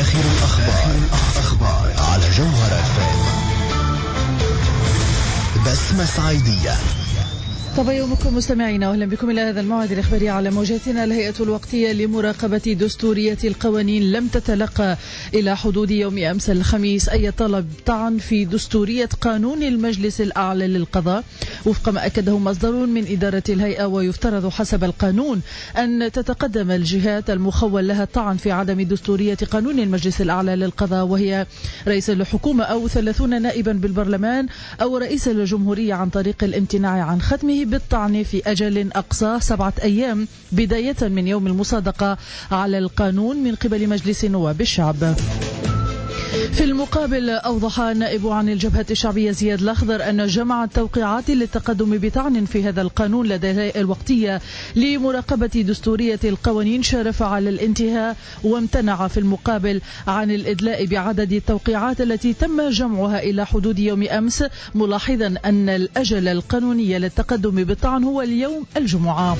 آخر الأخبار على جوهر FM. بسمة صعيدية. طب يومكم مستمعينا، واهلا بكم الى هذا الموعد الاخباري على موجاتنا. الهيئه الوقتيه لمراقبه دستوريه القوانين لم تتلقى الى حدود يوم امس الخميس اي طلب طعن في دستوريه قانون المجلس الاعلى للقضاء وفق ما اكده مصدر من اداره الهيئه. ويفترض حسب القانون ان تتقدم الجهات المخول لها الطعن في عدم دستوريه قانون المجلس الاعلى للقضاء، وهي رئيس الحكومه او 30 نائبا بالبرلمان او رئيس الجمهوريه، عن طريق الامتناع عن ختمه بالطعن في أجل أقصاه 7 أيام بداية من يوم المصادقة على القانون من قبل مجلس نواب الشعب. في المقابل، أوضح النائب عن الجبهة الشعبية زياد الأخضر أن جمع التوقيعات للتقدم بطعن في هذا القانون لدى الهيئة الوقتية لمراقبة دستورية القوانين شارف على الانتهاء، وامتنع في المقابل عن الإدلاء بعدد التوقيعات التي تم جمعها إلى حدود يوم أمس، ملاحظا أن الأجل القانوني للتقدم بالطعن هو اليوم الجمعة.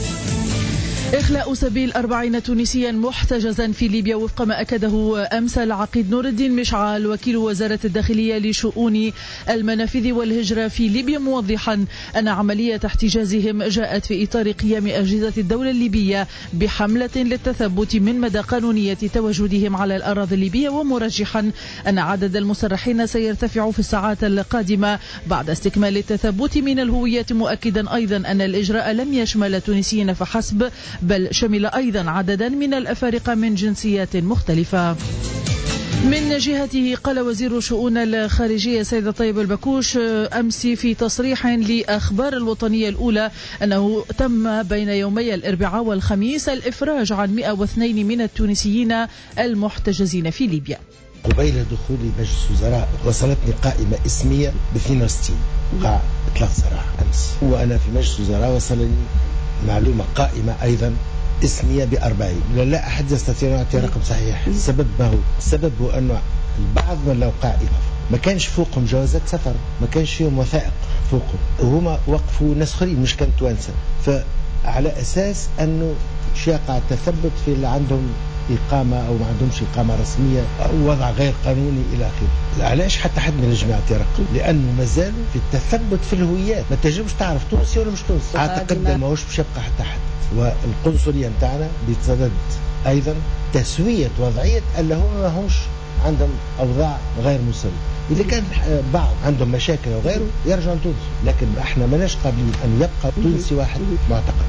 إخلاء سبيل 40 تونسيا محتجزا في ليبيا وفق ما أكده أمس العقيد نور الدين مشعل وكيل وزارة الداخلية لشؤون المنافذ والهجرة في ليبيا، موضحا أن عملية احتجازهم جاءت في إطار قيام أجهزة الدولة الليبية بحملة للتثبت من مدى قانونية تواجدهم على الأراضي الليبية، ومرجحا أن عدد المسرحين سيرتفع في الساعات القادمة بعد استكمال التثبت من الهويات، مؤكدا أيضا أن الإجراء لم يشمل تونسيين فحسب بل شمل أيضا عددا من الأفارقة من جنسيات مختلفة. من جهته قال وزير شؤون الخارجية سيد طيب البكوش أمس في تصريح لأخبار الوطنية الأولى أنه تم بين يومي الأربعاء والخميس الإفراج عن 102 من التونسيين المحتجزين في ليبيا. قبيل دخولي مجلس وزراء وصلتني قائمة اسمية ب 62 وقع إطلاق سراح أمس، وأنا في مجلس وزراء وصلني معلومة قائمة أيضا اسمية ب40. لا أحد يستطيع أن يعطي رقم صحيح. السبب ما هو؟ السبب هو أنه البعض من الأوقاع ما كانش فوقهم جوازات سفر، ما كانش فيهم وثائق فوقهم، وهما وقفوا ناس آخرين مش كانت توانسة، فعلى أساس أنه شاقع التثبت في اللي عندهم إقامة أو ما عندهمش إقامة رسمية أو وضع غير قانوني إلى آخره. علاش حتى حد من الجماعة يرقب؟ لأنه مازالوا في التثبت في الهويات، ما تجمش تعرف تونسي ولا مش تونسي. أعتقد ما هوش باش يبقى حتى حد. والقنصلية متاعنا بتصدد أيضا تسوية وضعية اللي هم ما همش عندهم أوضاع غير مسلمة. إذا كان بعض عندهم مشاكل وغيره يرجعوا لتونس، لكن احنا ماناش قابلين أن يبقى تونسي واحد معتقل.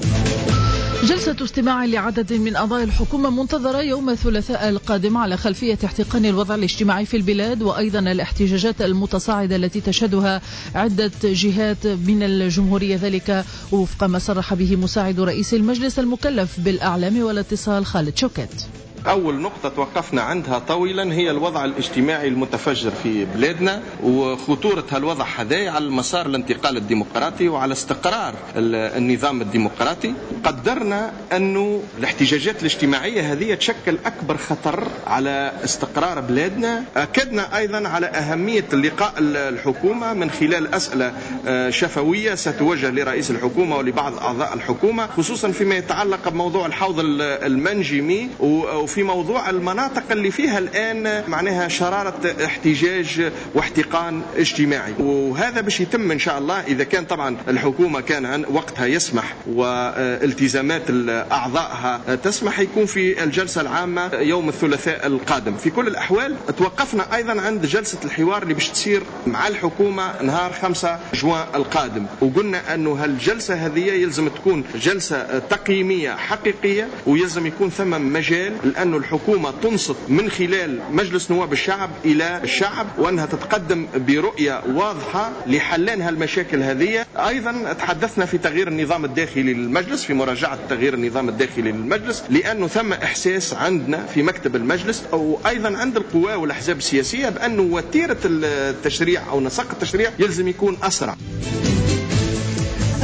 جلسة استماع لعدد من أعضاء الحكومة منتظرة يوم الثلاثاء القادم على خلفية احتقان الوضع الاجتماعي في البلاد، وأيضا الاحتجاجات المتصاعدة التي تشهدها عدة جهات من الجمهورية، ذلك وفق ما صرح به مساعد رئيس المجلس المكلف بالأعلام والاتصال خالد شوكات. أول نقطة توقفنا عندها طويلا هي الوضع الاجتماعي المتفجر في بلادنا وخطورة هالوضع هذا على مسار الانتقال الديمقراطي وعلى استقرار النظام الديمقراطي. قدرنا أنه الاحتجاجات الاجتماعية هذه تشكل أكبر خطر على استقرار بلادنا. أكدنا أيضا على أهمية اللقاء الحكومة من خلال أسئلة شفوية ستوجه لرئيس الحكومة ولبعض أعضاء الحكومة، خصوصا فيما يتعلق بموضوع الحوض المنجمي وفي موضوع المناطق اللي فيها الآن معناها شرارة احتجاج واحتقان اجتماعي. وهذا باش يتم إن شاء الله إذا كان طبعا الحكومة كان وقتها يسمح والتزامات أعضائها تسمح، يكون في الجلسة العامة يوم الثلاثاء القادم. في كل الأحوال توقفنا أيضا عند جلسة الحوار اللي باش تصير مع الحكومة نهار 5 جوان القادم، وقلنا أنه هالجلسة هذه يلزم تكون جلسة تقييمية حقيقية، ويلزم يكون ثم مجال لأن الحكومة تنصت من خلال مجلس نواب الشعب إلى الشعب، وأنها تتقدم برؤية واضحة لحلان هالمشاكل هذه. أيضا تحدثنا في تغيير النظام الداخلي للمجلس، في مراجعة تغيير النظام الداخلي للمجلس، لأنه ثم إحساس عندنا في مكتب المجلس أو أيضا عند القوى والأحزاب السياسية بأنه وتيرة التشريع أو نسق التشريع يلزم يكون أسرع.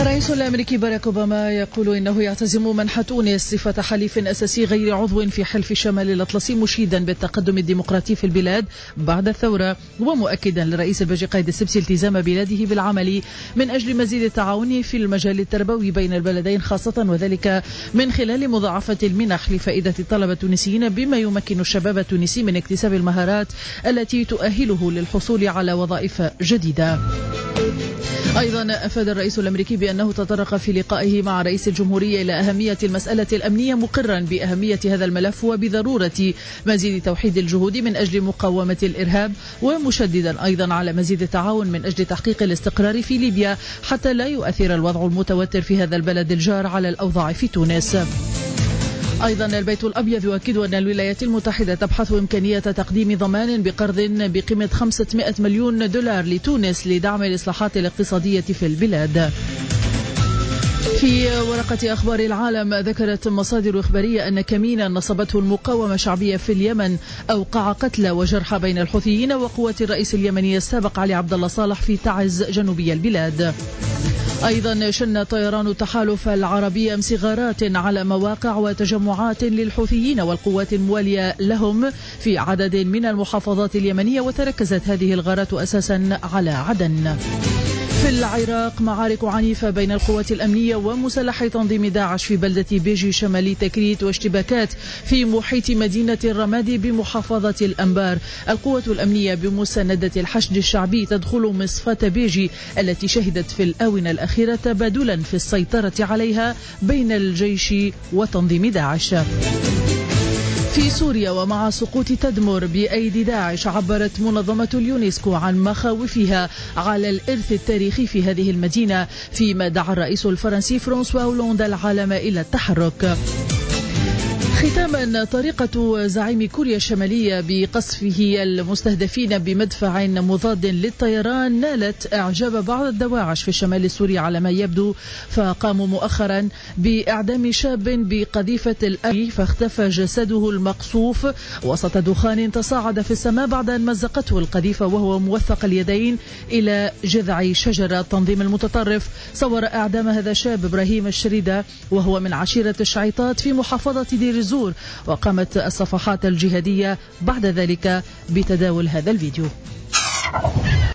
الرئيس الأمريكي باراك أوباما يقول إنه يعتزم منح تونس صفة حليف أساسي غير عضو في حلف شمال الأطلسي، مشيدا بالتقدم الديمقراطي في البلاد بعد الثورة، ومؤكدا للرئيس الباجي قايد السبسي التزام بلاده بالعمل من أجل مزيد التعاون في المجال التربوي بين البلدين، خاصة وذلك من خلال مضاعفة المنح لفائدة الطلبة التونسيين، بما يمكن الشباب التونسي من اكتساب المهارات التي تؤهله للحصول على وظائف جديدة. أيضا أفاد الرئيس الأمريكي بأنه تطرق في لقائه مع رئيس الجمهورية إلى أهمية المسألة الأمنية، مقرا بأهمية هذا الملف وبضرورة مزيد توحيد الجهود من أجل مقاومة الإرهاب، ومشددا أيضا على مزيد التعاون من أجل تحقيق الاستقرار في ليبيا حتى لا يؤثر الوضع المتوتر في هذا البلد الجار على الأوضاع في تونس. أيضا البيت الأبيض يؤكد أن الولايات المتحدة تبحث إمكانية تقديم ضمان بقرض بقيمة 500 مليون دولار لتونس لدعم الإصلاحات الاقتصادية في البلاد. في ورقة أخبار العالم، ذكرت مصادر إخبارية أن كمينا نصبته المقاومة الشعبية في اليمن أوقع قتلى وجرحى بين الحوثيين وقوات الرئيس اليمني السابق علي عبد الله صالح في تعز جنوبي البلاد. أيضا شن طيران التحالف العربي أمس غارات على مواقع وتجمعات للحوثيين والقوات الموالية لهم في عدد من المحافظات اليمنية، وتركزت هذه الغارات أساسا على عدن. في العراق، معارك عنيفة بين القوات الأمنية ومسلحي تنظيم داعش في بلدة بيجي شمالي تكريت، واشتباكات في محيط مدينة الرمادي بمحافظة الأنبار. القوات الأمنية بمساندة الحشد الشعبي تدخل مصفاة بيجي التي شهدت في الآونة الأخيرة تبادلا في السيطرة عليها بين الجيش وتنظيم داعش. في سوريا، ومع سقوط تدمر بأيدي داعش، عبرت منظمة اليونسكو عن مخاوفها على الإرث التاريخي في هذه المدينة، فيما دعا الرئيس الفرنسي فرانسوا هولاند العالم إلى التحرك. ختاما، طريقة زعيم كوريا الشمالية بقصفه المستهدفين بمدفع مضاد للطيران نالت إعجاب بعض الدواعش في الشمال السوري على ما يبدو، فقاموا مؤخرا بإعدام شاب بقذيفة الأمن فاختفى جسده المقصوف وسط دخان تصاعد في السماء بعد أن مزقته القذيفة وهو موثق اليدين إلى جذع شجرة. التنظيم المتطرف صور إعدام هذا الشاب إبراهيم الشريدة وهو من عشيرة الشعيطات في محافظة دير الزور، وقامت الصفحات الجهادية بعد ذلك بتداول هذا الفيديو.